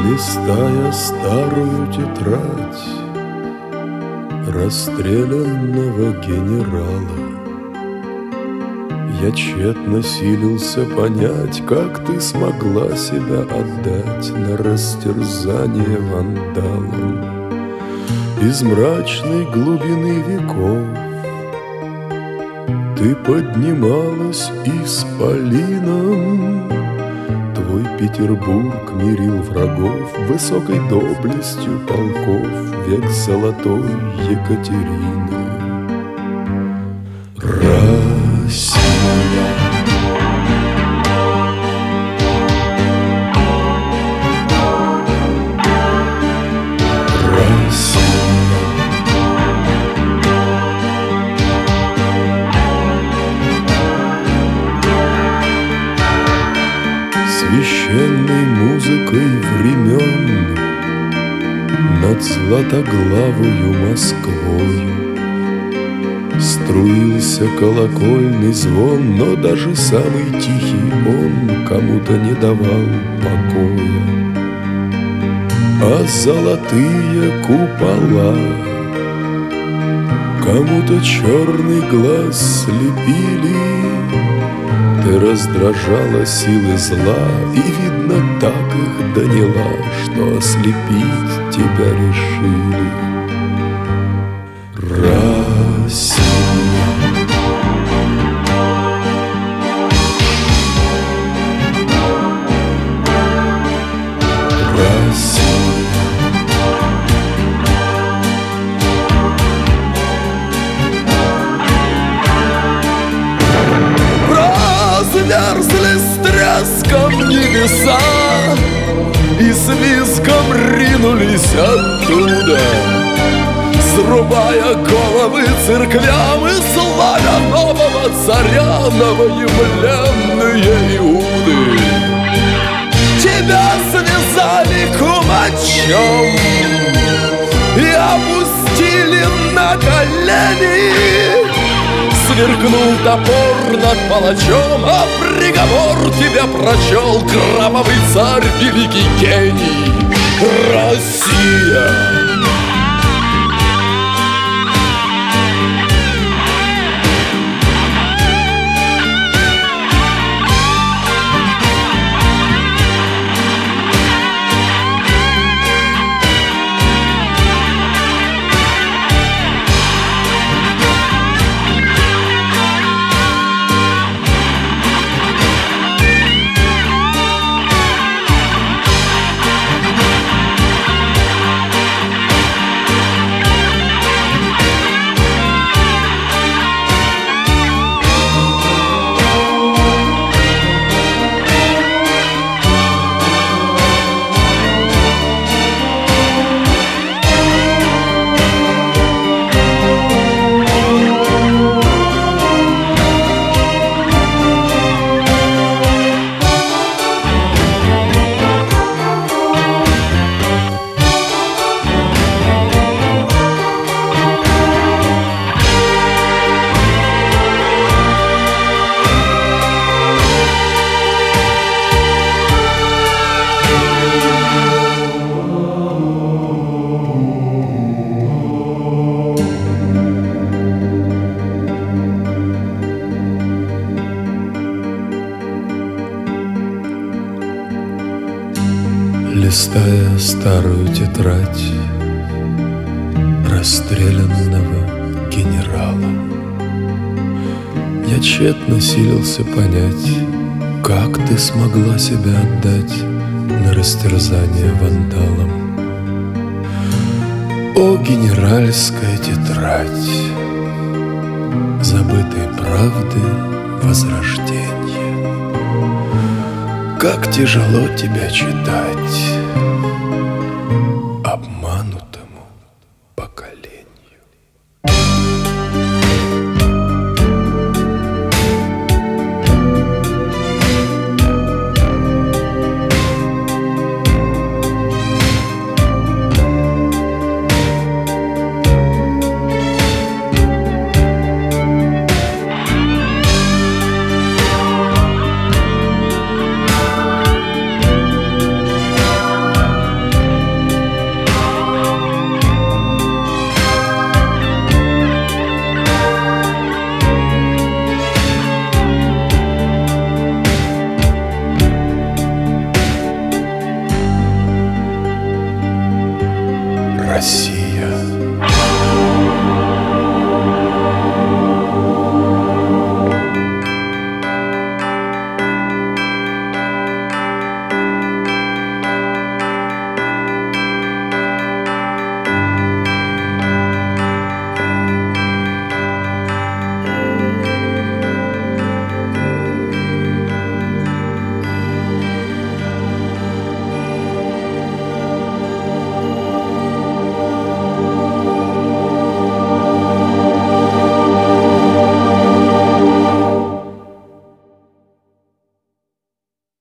Листая старую тетрадь расстрелянного генерала, я тщетно силился понять, как ты смогла себя отдать на растерзание вандалам. Из мрачной глубины веков ты поднималась исполином. Твой Петербург мирил врагов высокой доблестью полков век золотой Екатерины. Россия, священной музыкой времен над златоглавою Москвою струился колокольный звон, но даже самый тихий он кому-то не давал покоя. А золотые купола кому-то черный глаз слепили. Ты раздражала силы зла, и, видно, так их доняла, что ослепить тебя решили. Россия, Россия, разверзли с треском небеса и с визгом ринулись оттуда, срубая головы церквям и славя нового царя новоявленные Иуды. Тебя связали кумачом и опустили на колени. Сверкнул топор над палачом, а приговор тебя прочел кровавый царь, великий гений. Россия! Листая старую тетрадь расстрелянного генерала, я тщетно силился понять, как ты смогла себя отдать на растерзание вандалам. О, генеральская тетрадь забытой правды возрождения, как тяжело тебя читать,